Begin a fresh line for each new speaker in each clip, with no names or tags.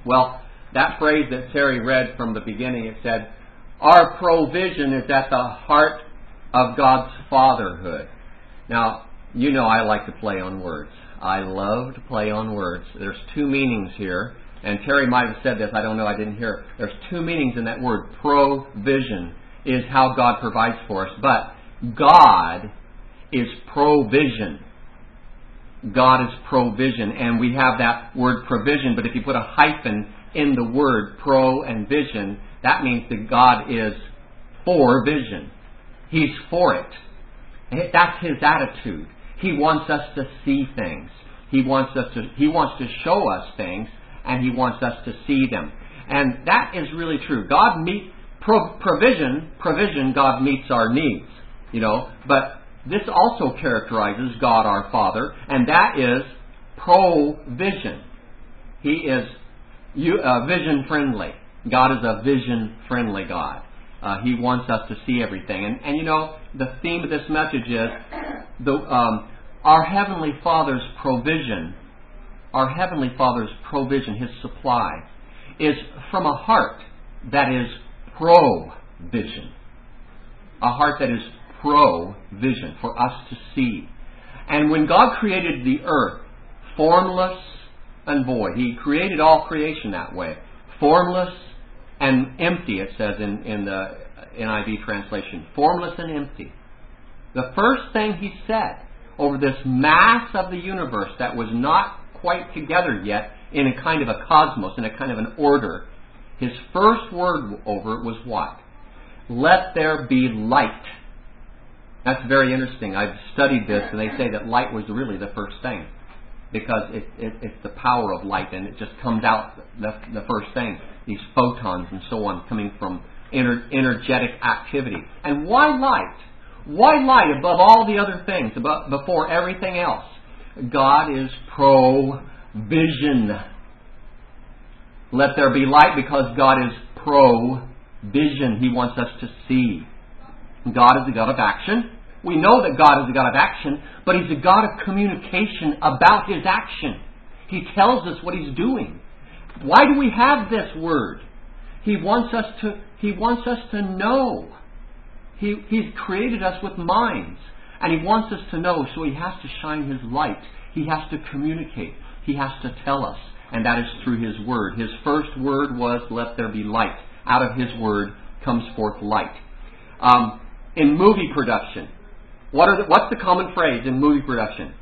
Well, that phrase that Terry read from the beginning, it said, our provision is at the heart of God's fatherhood. Now, you know I like to play on words. I love to play on words. There's two meanings here, and Terry might have said this, I don't know, I didn't hear it. There's two meanings in that word. Provision is how God provides for us, but God is provision. God is provision, and we have that word provision, but if you put a hyphen in the word pro and vision, that means that God is for vision. He's for it. That's His attitude. He wants us to see things. He wants to show us things, and He wants us to see them. And that is really true. God provision, God meets our needs, but this also characterizes God our Father, and that is provision. He is vision-friendly. God is a vision-friendly God. He wants us to see everything. And the theme of this message is our Heavenly Father's provision, His supply, is from a heart that is provision. A heart that is provision for us to see. And when God created the earth, formless and void, He created all creation that way. Formless and empty, it says in the NIV translation. Formless and empty. The first thing He said over this mass of the universe that was not quite together yet in a kind of a cosmos, in a kind of an order, His first word over it was what? Let there be light. That's very interesting. I've studied this, and they say that light was really the first thing, because it's the power of light, and it just comes out the first thing. These photons and so on coming from energetic activity. And why light? Why light above all the other things, before everything else? God is provision. Let there be light because God is provision. He wants us to see. God is a God of action. We know that God is a God of action, but He's a God of communication about His action. He tells us what He's doing. Why do we have this word? He wants us to know. He's created us with minds, and He wants us to know, so He has to shine His light. He has to communicate. He has to tell us, and that is through His word. His first word was, let there be light. Out of His word comes forth light. In movie production, what's the common phrase in movie production?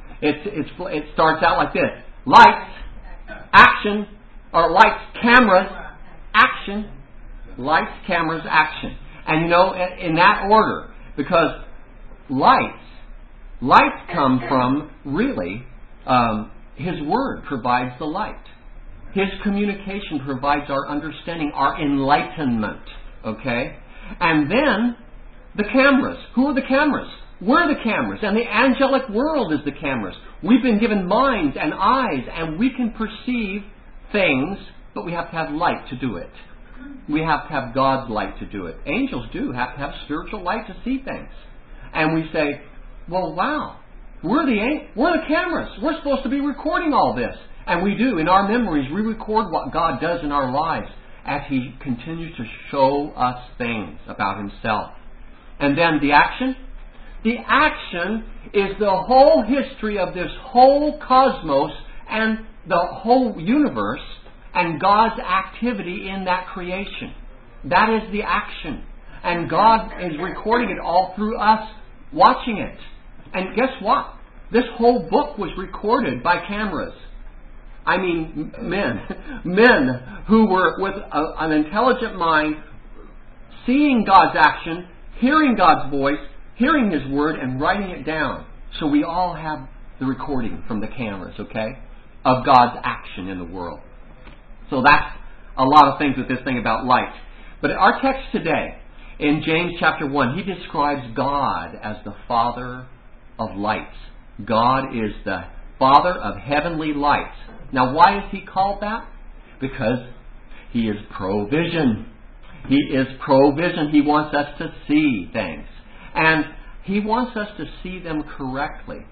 It starts out like this: lights, action, or lights, cameras, action. Lights, cameras, action. And in that order, because lights come from really His word provides the light. His communication provides our understanding, our enlightenment. Okay, and then the cameras. Who are the cameras? We're the cameras, and the angelic world is the cameras. We've been given minds and eyes, and we can perceive things, but we have to have light to do it. We have to have God's light to do it. Angels do have to have spiritual light to see things. And we say, well, wow, we're the cameras. We're supposed to be recording all this. And we do. In our memories, we record what God does in our lives as He continues to show us things about Himself. And then the action. The action is the whole history of this whole cosmos and the whole universe and God's activity in that creation. That is the action. And God is recording it all through us watching it. And guess what? This whole book was recorded by cameras. I mean, men who were with an intelligent mind, seeing God's action, hearing God's voice, hearing His word, and writing it down. So we all have the recording from the cameras, okay, of God's action in the world. So that's a lot of things with this thing about light. But our text today, in James chapter 1, he describes God as the Father of lights. God is the Father of heavenly lights. Now, why is He called that? Because He is provision. He is provision. He wants us to see things. And He wants us to see them correctly.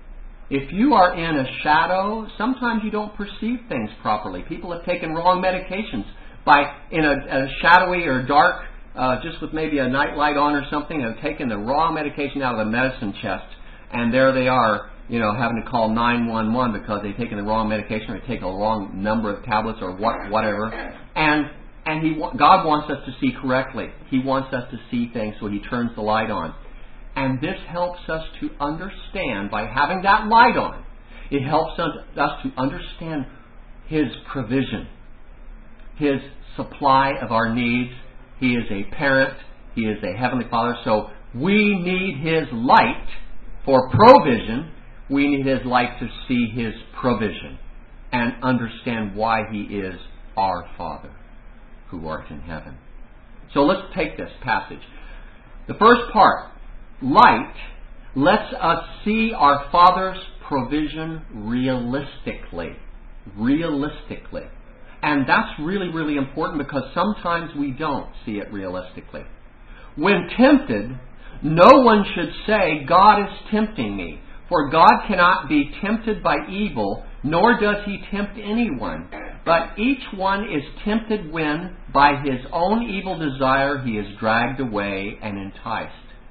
If you are in a shadow, sometimes you don't perceive things properly. People have taken wrong medications in a shadowy or dark, just with maybe a night light on or something, have taken the wrong medication out of the medicine chest, and there they are, having to call 911 because they've taken the wrong medication or take a wrong number of tablets or whatever. And God wants us to see correctly. He wants us to see things, so He turns the light on. And this helps us to understand, by having that light on, it helps us to understand His provision, His supply of our needs. He is a parent. He is a Heavenly Father. So we need His light for provision. We need His light to see His provision and understand why He is our Father who art in heaven. So let's take this passage. The first part, light, lets us see our Father's provision realistically. Realistically. And that's really, really important, because sometimes we don't see it realistically. When tempted, no one should say, God is tempting me. For God cannot be tempted by evil, nor does He tempt anyone. But each one is tempted when, by his own evil desire, he is dragged away and enticed.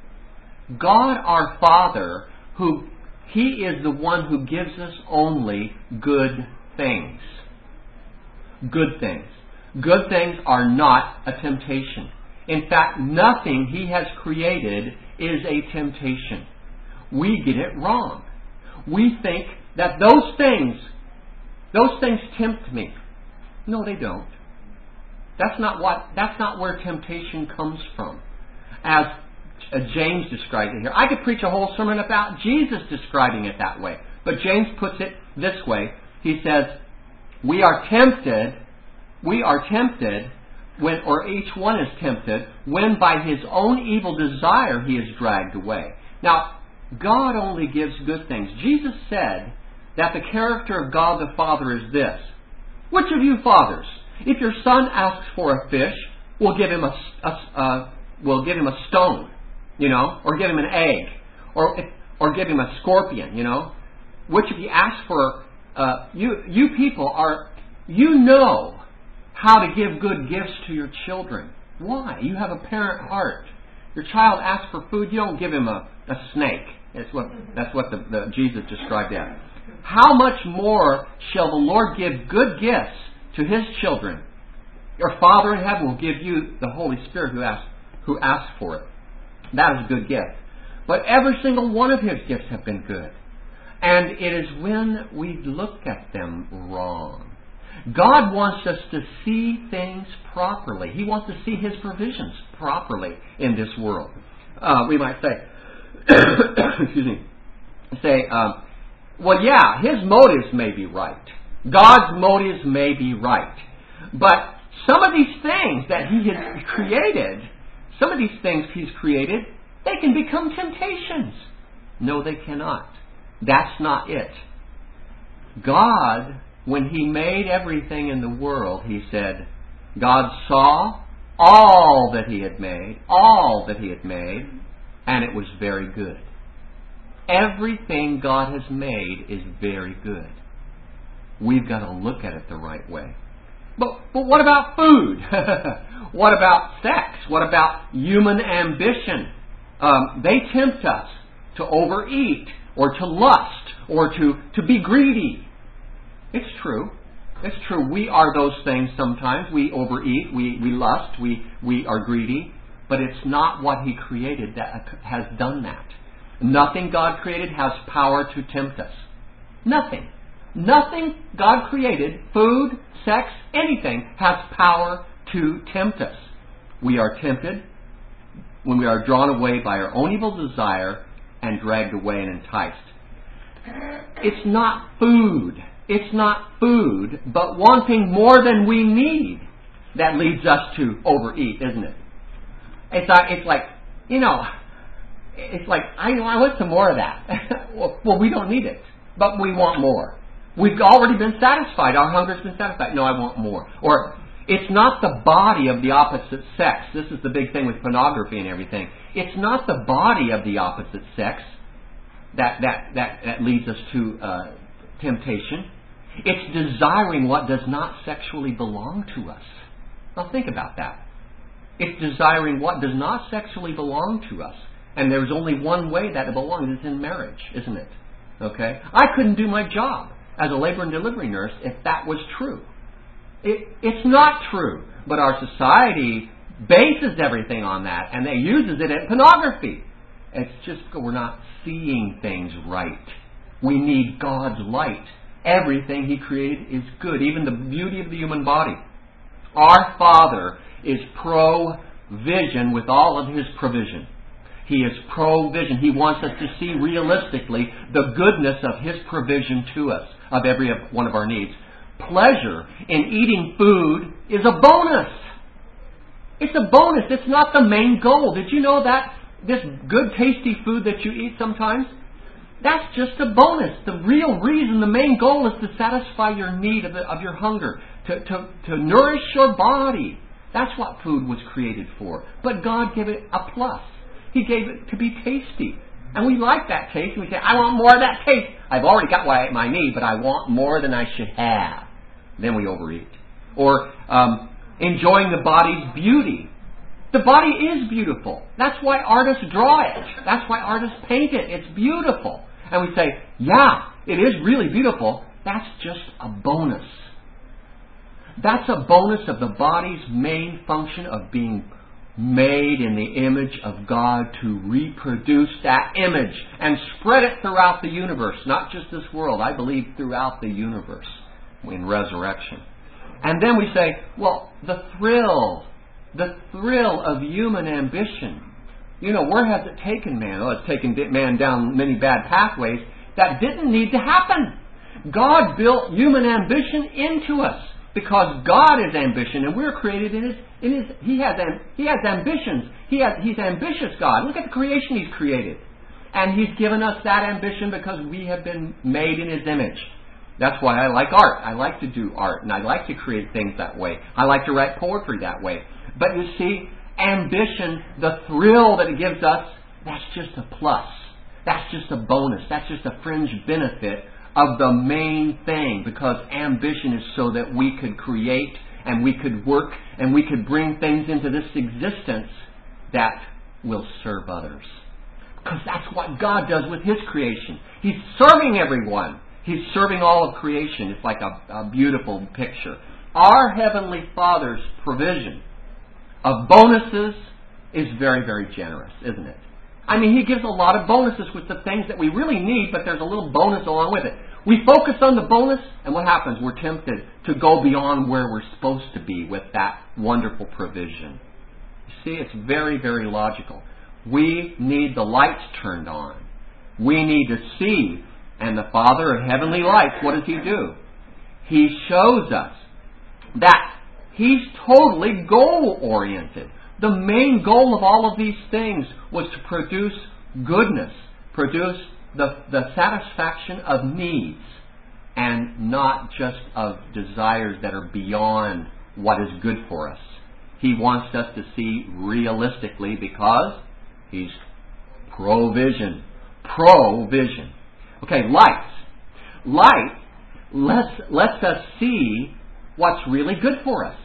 God our Father, He is the one who gives us only good things. Good things. Good things are not a temptation. In fact, nothing He has created is a temptation. We get it wrong. We think that those things tempt me. No, they don't. That's not where temptation comes from. As James describes it here. I could preach a whole sermon about Jesus describing it that way. But James puts it this way. He says, we are tempted when, or each one is tempted, when by his own evil desire he is dragged away. Now, God only gives good things. Jesus said that the character of God the Father is this. Which of you fathers, if your son asks for a fish, will give him a stone, or give him an egg, or give him a scorpion, Which of you asks for, you people know how to give good gifts to your children. Why? You have a parent heart. Your child asks for food, you don't give him a snake. That's what the Jesus described that. How much more shall the Lord give good gifts to His children? Your Father in heaven will give you the Holy Spirit who asks for it. That is a good gift. But every single one of His gifts have been good. And it is when we look at them wrong. God wants us to see things properly. He wants to see His provisions properly in this world. We might say, well, yeah, His motives may be right. God's motives may be right. But some of these things that He has created, they can become temptations. No, they cannot. That's not it. God, when He made everything in the world, He said, God saw all that He had made, and it was very good. Everything God has made is very good. We've got to look at it the right way. But what about food? What about sex? What about human ambition? They tempt us to overeat, or to lust, or to be greedy. It's true. It's true. We are those things sometimes. We overeat, we lust, we are greedy. But it's not what He created that has done that. Nothing God created has power to tempt us. Nothing. Nothing God created, food, sex, anything, has power to tempt us. We are tempted when we are drawn away by our own evil desire and dragged away and enticed. It's not food. It's not food, but wanting more than we need that leads us to overeat, isn't it? It's like, I want some more of that. Well, we don't need it, but we want more. We've already been satisfied. Our hunger's been satisfied. No, I want more. Or, it's not the body of the opposite sex. This is the big thing with pornography and everything. It's not the body of the opposite sex that leads us to temptation. It's desiring what does not sexually belong to us. Now think about that. It's desiring what does not sexually belong to us. And there's only one way that it belongs. It's in marriage, isn't it? Okay? I couldn't do my job as a labor and delivery nurse if that was true. It's not true. But our society bases everything on that, and they uses it in pornography. It's just we're not seeing things right. We need God's light. Everything He created is good, even the beauty of the human body. Our Father is pro-vision with all of His provision. He is pro-vision. He wants us to see realistically the goodness of His provision to us, of every one of our needs. Pleasure in eating food is a bonus. It's a bonus. It's not the main goal. Did you know that this good, tasty food that you eat sometimes, that's just a bonus. The real reason, the main goal is to satisfy your need of your hunger, to nourish your body. That's what food was created for. But God gave it a plus. He gave it to be tasty. And we like that taste. And we say, I want more of that taste. I've already got what I need, but I want more than I should have. Then we overeat. Or enjoying the body's beauty. The body is beautiful. That's why artists draw it. That's why artists paint it. It's beautiful. And we say, yeah, it is really beautiful. That's just a bonus. That's a bonus of the body's main function of being made in the image of God, to reproduce that image and spread it throughout the universe. Not just this world. I believe throughout the universe in resurrection. And then we say, well, the thrill of human ambition. You know, where has it taken man? Oh, it's taken man down many bad pathways. That didn't need to happen. God built human ambition into us because God is ambition, and we're created in His. He has ambitions. He's ambitious God. Look at the creation He's created, and He's given us that ambition because we have been made in His image. That's why I like art. I like to do art, and I like to create things that way. I like to write poetry that way. But you see, ambition, the thrill that it gives us, that's just a plus. That's just a bonus. That's just a fringe benefit of the main thing, because ambition is so that we could create and we could work and we could bring things into this existence that will serve others. Because that's what God does with His creation. He's serving everyone. He's serving all of creation. It's like a beautiful picture. Our Heavenly Father's provision of bonuses is very, very generous, isn't it? I mean, He gives a lot of bonuses with the things that we really need, but there's a little bonus along with it. We focus on the bonus, and what happens? We're tempted to go beyond where we're supposed to be with that wonderful provision. You see, it's very, very logical. We need the lights turned on. We need to see. And the Father of heavenly lights, what does He do? He shows us that He's totally goal-oriented. The main goal of all of these things was to produce goodness, produce the satisfaction of needs, and not just of desires that are beyond what is good for us. He wants us to see realistically because He's provision. Provision. Okay, light. Light lets us see what's really good for us.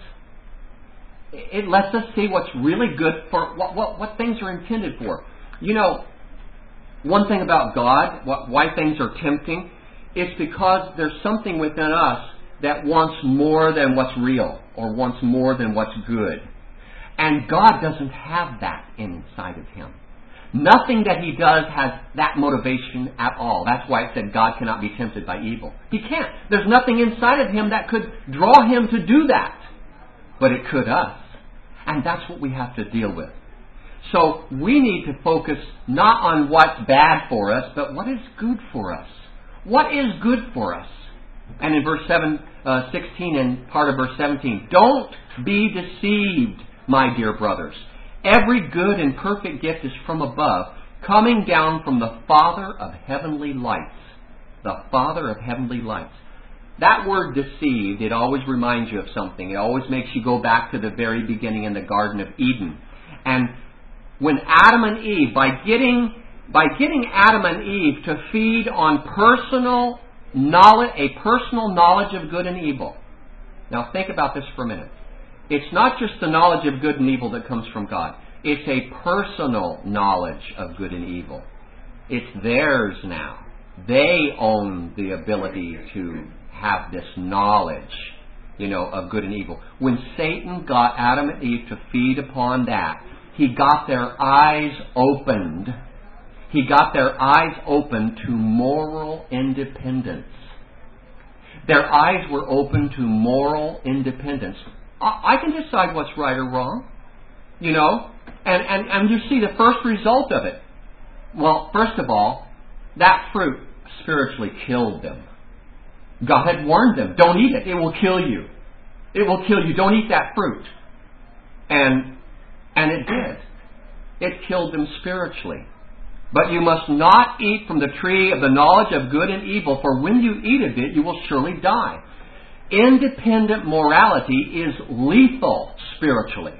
It lets us see what's really good for what things are intended for. You know, one thing about God, why things are tempting, it's because there's something within us that wants more than what's real or wants more than what's good. And God doesn't have that inside of Him. Nothing that He does has that motivation at all. That's why it said God cannot be tempted by evil. He can't. There's nothing inside of Him that could draw Him to do that. But it could us. And that's what we have to deal with. So we need to focus not on what's bad for us, but what is good for us. What is good for us? And in verse 16 and part of verse 17, don't be deceived, my dear brothers. Every good and perfect gift is from above, coming down from the Father of heavenly lights. The Father of heavenly lights. That word deceived, it always reminds you of something. It always makes you go back to the very beginning in the Garden of Eden. And when Adam and Eve, by getting by getting Adam and Eve to feed on personal knowledge, a personal knowledge of good and evil. Now think about this for a minute. It's not just the knowledge of good and evil that comes from God. It's a personal knowledge of good and evil. It's theirs now. They own the ability to have this knowledge, of good and evil. When Satan got Adam and Eve to feed upon that, he got their eyes opened. He got their eyes open to moral independence. Their eyes were open to moral independence. I can decide what's right or wrong, and you see the first result of it. Well, first of all, that fruit spiritually killed them. God had warned them, don't eat it, it will kill you. It will kill you, don't eat that fruit. And it did. It killed them spiritually. But you must not eat from the tree of the knowledge of good and evil, for when you eat of it, you will surely die. Independent morality is lethal spiritually.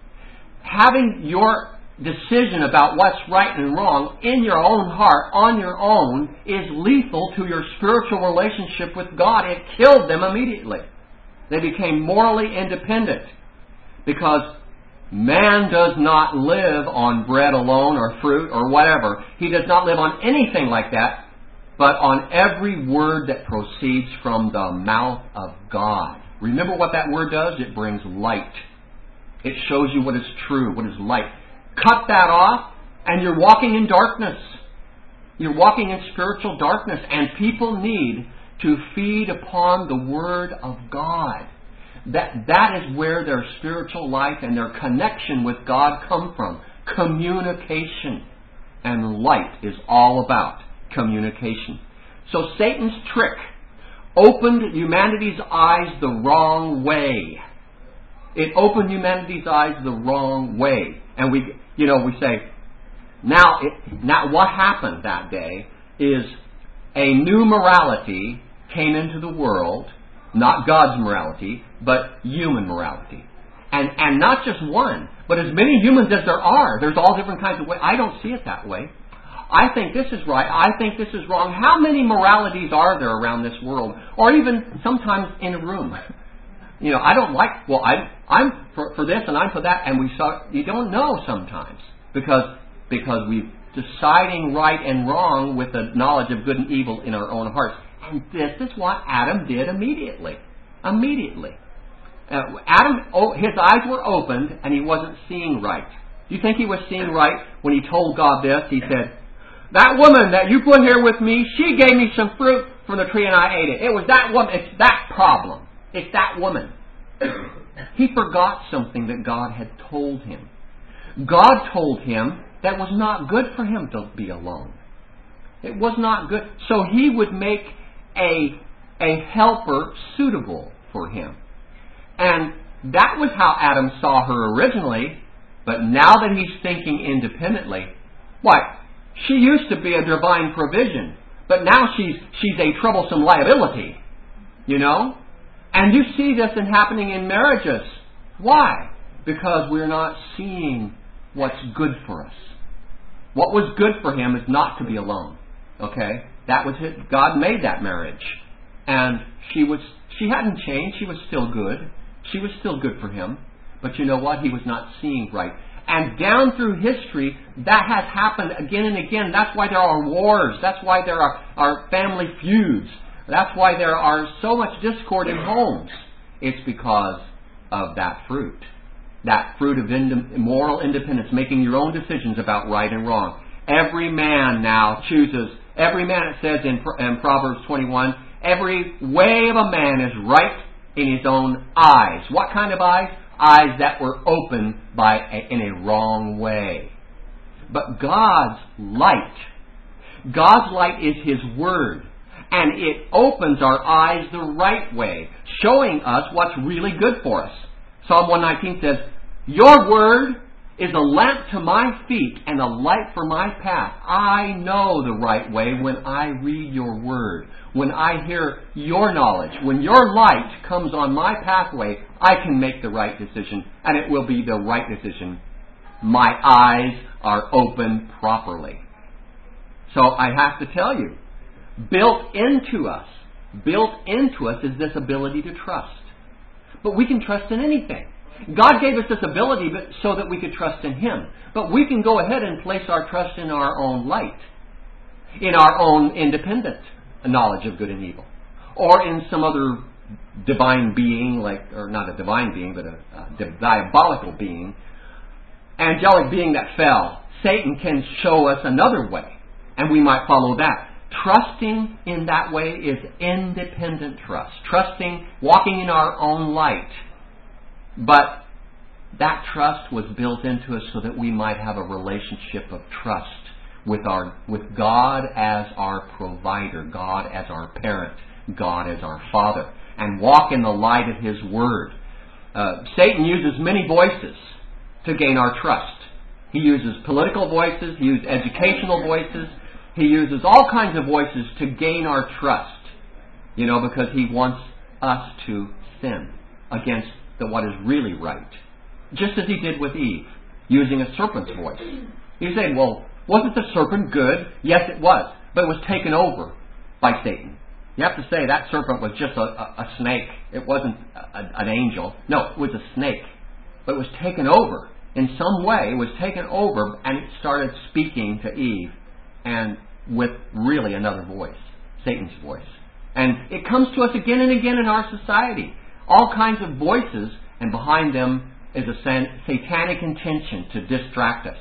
Having your decision about what's right and wrong in your own heart, on your own, is lethal to your spiritual relationship with God. It killed them immediately. They became morally independent because man does not live on bread alone or fruit or whatever. He does not live on anything like that, but on every word that proceeds from the mouth of God. Remember what that word does? It brings light. It shows you what is true, what is light. Cut that off, and you're walking in darkness. You're walking in spiritual darkness, and people need to feed upon the Word of God. That is where their spiritual life and their connection with God come from. Communication. And light is all about communication. So Satan's trick opened humanity's eyes the wrong way. It opened humanity's eyes the wrong way. And we say, now what happened that day is a new morality came into the world, not God's morality, but human morality. And not just one, but as many humans as there are. There's all different kinds of ways. I don't see it that way. I think this is right. I think this is wrong. How many moralities are there around this world? Or even sometimes in a room. I don't like, I'm for this and I'm for that. And you don't know sometimes. Because we're deciding right and wrong with the knowledge of good and evil in our own hearts. And this is what Adam did immediately. Immediately. Adam, his eyes were opened and he wasn't seeing right. Do you think he was seeing right when he told God this? He said, that woman that you put here with me, she gave me some fruit from the tree and I ate it. It was that woman. It's that problem. It's that woman. He forgot something that God had told him. God told him that it was not good for him to be alone. It was not good. So he would make a helper suitable for him. And that was how Adam saw her originally. But now that he's thinking independently, she used to be a divine provision, but now she's a troublesome liability, And you see this happening in marriages. Why? Because we're not seeing what's good for us. What was good for him is not to be alone. Okay? That was it. God made that marriage. And she hadn't changed. She was still good. She was still good for him. But you know what? He was not seeing right. And down through history, that has happened again and again. That's why there are wars. That's why there are family feuds. That's why there are so much discord in homes. It's because of that fruit. That fruit of moral independence, making your own decisions about right and wrong. Every man now chooses, it says in Proverbs 21, every way of a man is right in his own eyes. What kind of eyes? Eyes that were opened in a wrong way. But God's light is His Word. And it opens our eyes the right way, showing us what's really good for us. Psalm 119 says, your Word is a lamp to my feet and a light for my path. I know the right way when I read your Word. When I hear your knowledge, when your light comes on my pathway, I can make the right decision, and it will be the right decision. My eyes are open properly. So I have to tell you, built into us is this ability to trust. But we can trust in anything. God gave us this ability so that we could trust in Him. But we can go ahead and place our trust in our own light, in our own independent knowledge of good and evil, or in some other divine being, or not a divine being, but a diabolical being, angelic being that fell. Satan can show us another way, and we might follow that. Trusting in that way is independent trust. Trusting, walking in our own light. But that trust was built into us so that we might have a relationship of trust with God as our provider, God as our parent, God as our Father, and walk in the light of His Word. Satan uses many voices to gain our trust. He uses political voices, he uses educational voices, he uses all kinds of voices to gain our trust. Because he wants us to sin against what is really right. Just as he did with Eve, using a serpent's voice. You say, well, wasn't the serpent good? Yes, it was. But it was taken over by Satan. You have to say that serpent was just a snake. It wasn't an angel. No, it was a snake. But it was taken over. In some way, it was taken over and it started speaking to Eve, and with really another voice, Satan's voice. And it comes to us again and again in our society. All kinds of voices, and behind them is a satanic intention to distract us.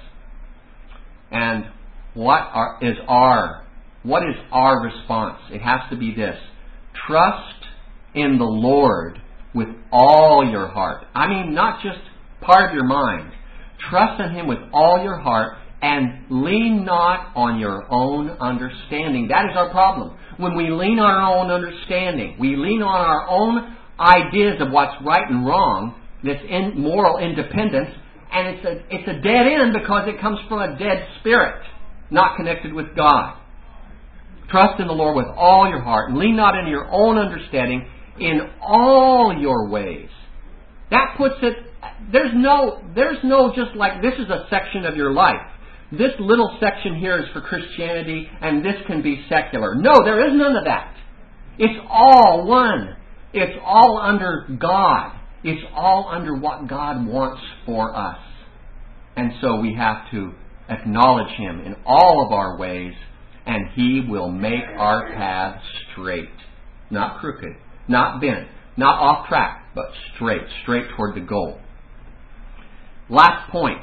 And what is our response? It has to be this: trust in the Lord with all your heart. I mean, not just part of your mind. Trust in Him with all your heart, and lean not on your own understanding. That is our problem. When we lean on our own understanding, we lean on our own ideas of what's right and wrong, this moral independence, and it's a dead end because it comes from a dead spirit, not connected with God. Trust in the Lord with all your heart, and lean not into your own understanding in all your ways. That puts it, there's no just like this is a section of your life. This little section here is for Christianity, and this can be secular. No, there is none of that. It's all one. It's all under God. It's all under what God wants for us. And so we have to acknowledge Him in all of our ways, and He will make our path straight. Not crooked, not bent, not off track, but straight toward the goal. Last point.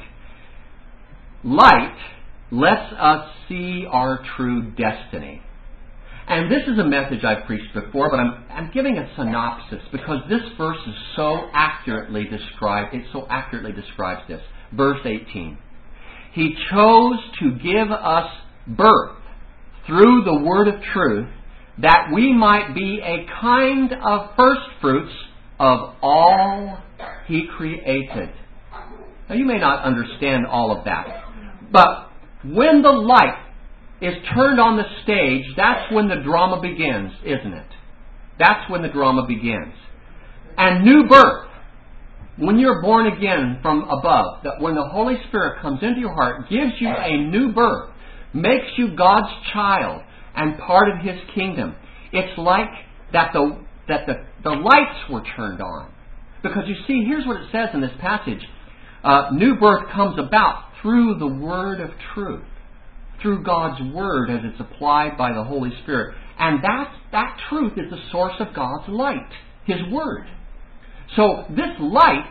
Light lets us see our true destiny. And this is a message I've preached before, but I'm giving a synopsis because this verse is so accurately described. It so accurately describes this. Verse 18. He chose to give us birth through the word of truth, that we might be a kind of first fruits of all He created. Now, you may not understand all of that, but when the light is turned on the stage, that's when the drama begins, isn't it? That's when the drama begins. And new birth, when you're born again from above, that when the Holy Spirit comes into your heart, gives you a new birth, makes you God's child and part of His kingdom. It's like that the lights were turned on. Because you see, here's what it says in this passage. New birth comes about through the word of truth. Through God's Word as it's applied by the Holy Spirit. And that truth is the source of God's light, His Word. So this light,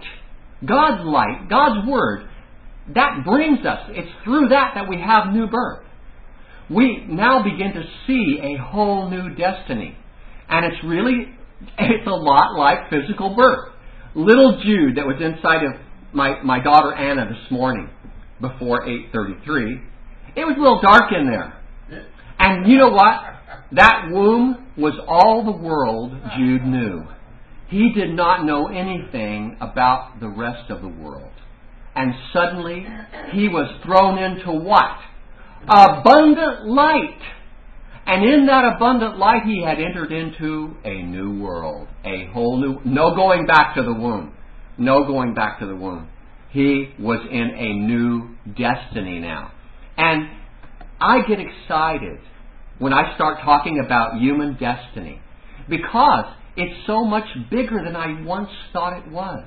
God's Word, that brings us, it's through that we have new birth. We now begin to see a whole new destiny. And it's a lot like physical birth. Little Jude that was inside of my daughter Anna this morning before 8:33, it was a little dark in there. And you know what? That womb was all the world Jude knew. He did not know anything about the rest of the world. And suddenly, he was thrown into what? Abundant light. And in that abundant light, he had entered into a new world. A whole new... No going back to the womb. No going back to the womb. He was in a new destiny now. And I get excited when I start talking about human destiny because it's so much bigger than I once thought it was.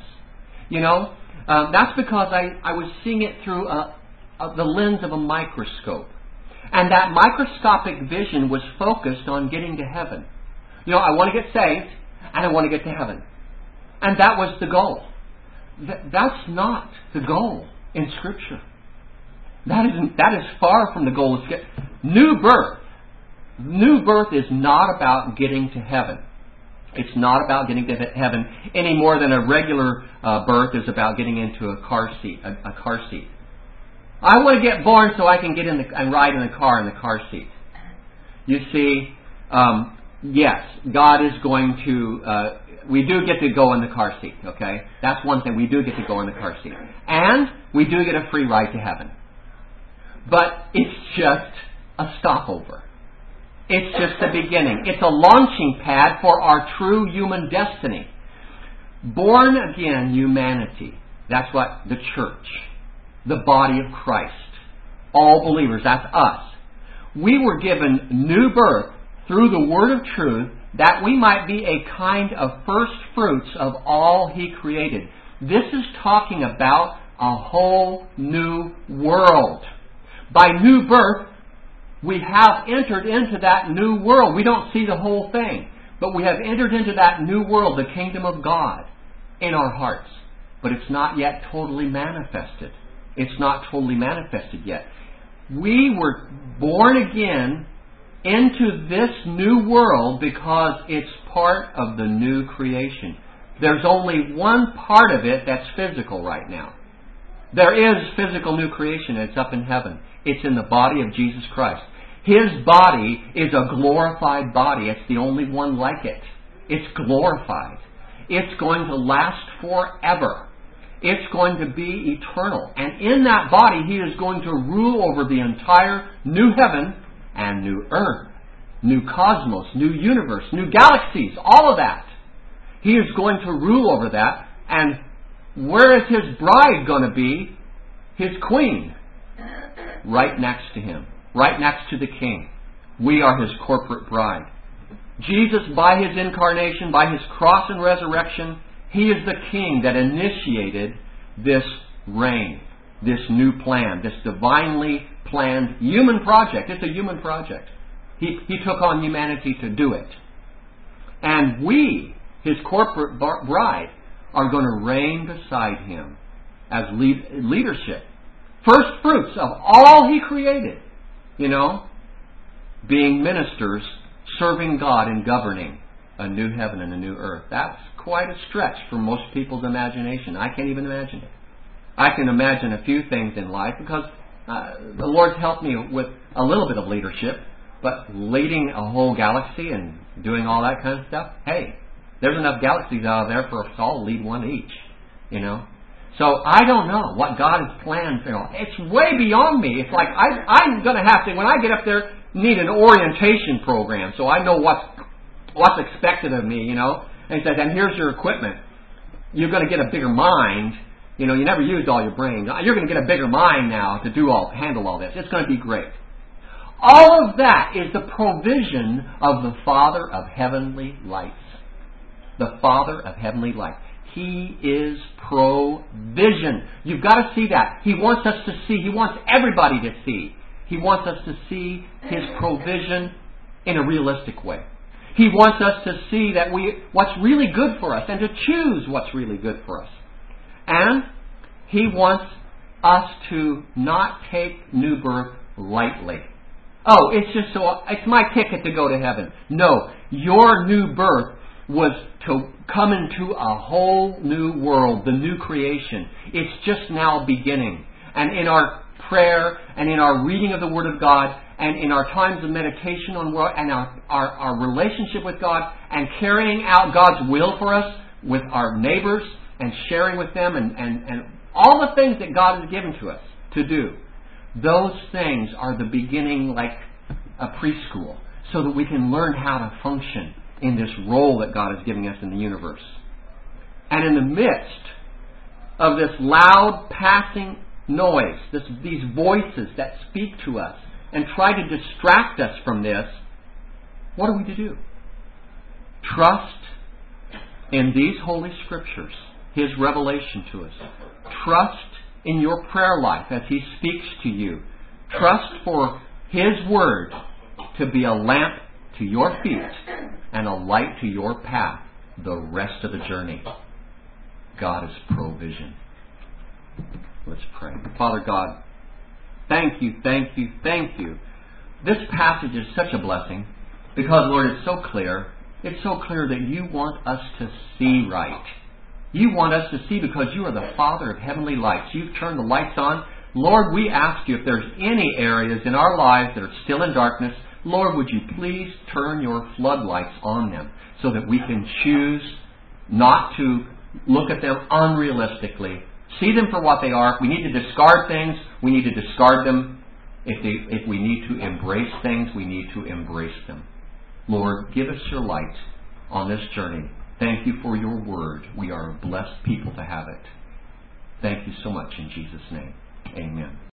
That's because I was seeing it through the lens of a microscope. And that microscopic vision was focused on getting to heaven. I want to get saved, and I want to get to heaven. And that was the goal. That's not the goal in Scripture. That is far from the goal. New birth. New birth is not about getting to heaven. It's not about getting to heaven any more than a regular birth is about getting into a car seat. A car seat. I want to get born so I can get in and ride in the car seat. You see, yes, God is going to. We do get to go in the car seat. Okay, that's one thing. We do get to go in the car seat, and we do get a free ride to heaven. But it's just a stopover. It's just the beginning. It's a launching pad for our true human destiny. Born again humanity. That's what the church, the body of Christ, all believers, that's us. We were given new birth through the word of truth that we might be a kind of first fruits of all He created. This is talking about a whole new world. By new birth, we have entered into that new world. We don't see the whole thing, but we have entered into that new world, the kingdom of God, in our hearts. But it's not yet totally manifested. It's not totally manifested yet. We were born again into this new world because it's part of the new creation. There's only one part of it that's physical right now. There is physical new creation, and it's up in heaven. It's in the body of Jesus Christ. His body is a glorified body. It's the only one like it. It's glorified. It's going to last forever. It's going to be eternal. And in that body, He is going to rule over the entire new heaven and new earth, new cosmos, new universe, new galaxies, all of that. He is going to rule over that. And where is His bride going to be? His queen. Right next to Him. Right next to the King. We are His corporate bride. Jesus, by His incarnation, by His cross and resurrection, He is the King that initiated this reign, this new plan, this divinely planned human project. It's a human project. He took on humanity to do it. And we, His corporate bride, are going to reign beside Him as leadership. First fruits of all He created. Being ministers, serving God and governing a new heaven and a new earth. That's quite a stretch for most people's imagination. I can't even imagine it. I can imagine a few things in life because the Lord's helped me with a little bit of leadership, but leading a whole galaxy and doing all that kind of stuff, hey, there's enough galaxies out there for us all to lead one each, So I don't know what God has planned. It's way beyond me. It's like I'm going to have to, when I get up there, need an orientation program so I know what's expected of me, And He says, and here's your equipment. You're going to get a bigger mind. You never used all your brain. You're going to get a bigger mind now to handle all this. It's going to be great. All of that is the provision of the Father of heavenly lights. The Father of heavenly lights. He is provision. You've got to see that. He wants us to see. He wants everybody to see. He wants us to see His provision in a realistic way. He wants us to see that what's really good for us and to choose what's really good for us. And He wants us to not take new birth lightly. Oh, it's my ticket to go to heaven. No, your new birth was to come into a whole new world, the new creation. It's just now beginning. And in our prayer and in our reading of the Word of God and in our times of meditation on world and our relationship with God and carrying out God's will for us with our neighbors and sharing with them and all the things that God has given to us to do, those things are the beginning, like a preschool, so that we can learn how to function in this role that God is giving us in the universe. And in the midst of this loud passing noise, these voices that speak to us and try to distract us from this, what are we to do? Trust in these Holy Scriptures, His revelation to us. Trust in your prayer life as He speaks to you. Trust for His Word to be a lamp to your feet and a light to your path the rest of the journey. God is provision. Let's pray. Father God, thank you, thank you, thank you. This passage is such a blessing because, Lord, it's so clear. It's so clear that you want us to see right. You want us to see because you are the Father of heavenly lights. You've turned the lights on. Lord, we ask you if there's any areas in our lives that are still in darkness, Lord, would you please turn your floodlights on them so that we can choose not to look at them unrealistically. See them for what they are. If we need to discard things, we need to discard them. If we need to embrace things, we need to embrace them. Lord, give us your light on this journey. Thank you for your word. We are a blessed people to have it. Thank you so much in Jesus' name. Amen.